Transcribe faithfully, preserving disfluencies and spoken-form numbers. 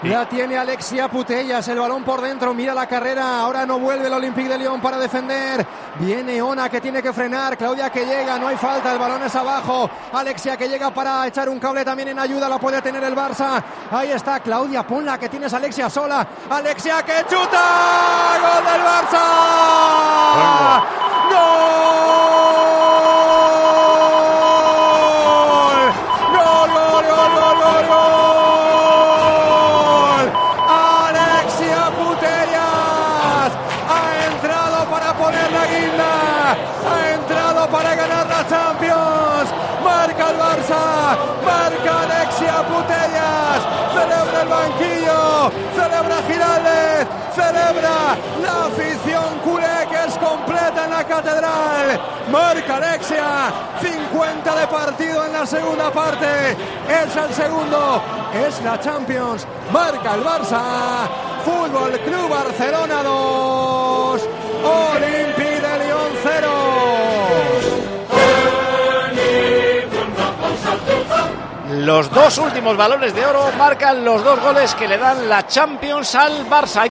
La tiene Alexia Putellas, el balón por dentro, mira la carrera, ahora no vuelve el Olympique de Lyon para defender, viene Ona que tiene que frenar, Claudia que llega, no hay falta, el balón es abajo, Alexia que llega para echar un cable también en ayuda, la puede tener el Barça, ahí está Claudia, ponla que tienes a Alexia sola, Alexia que chuta, gol del Barça, gol, gol, gol, gol, gol, gol, gol. Poner la guinda, ha entrado para ganar la Champions, marca el Barça, marca Alexia Putellas, celebra el banquillo, celebra Giraldez, celebra la afición culé que es completa en la catedral, marca Alexia, cincuenta de partido en la segunda parte, es el segundo, es la Champions, marca el Barça, Fútbol Club Barcelona dos, Olympique de Lyon cero. Los dos últimos balones de oro marcan los dos goles que le dan la Champions al Barça.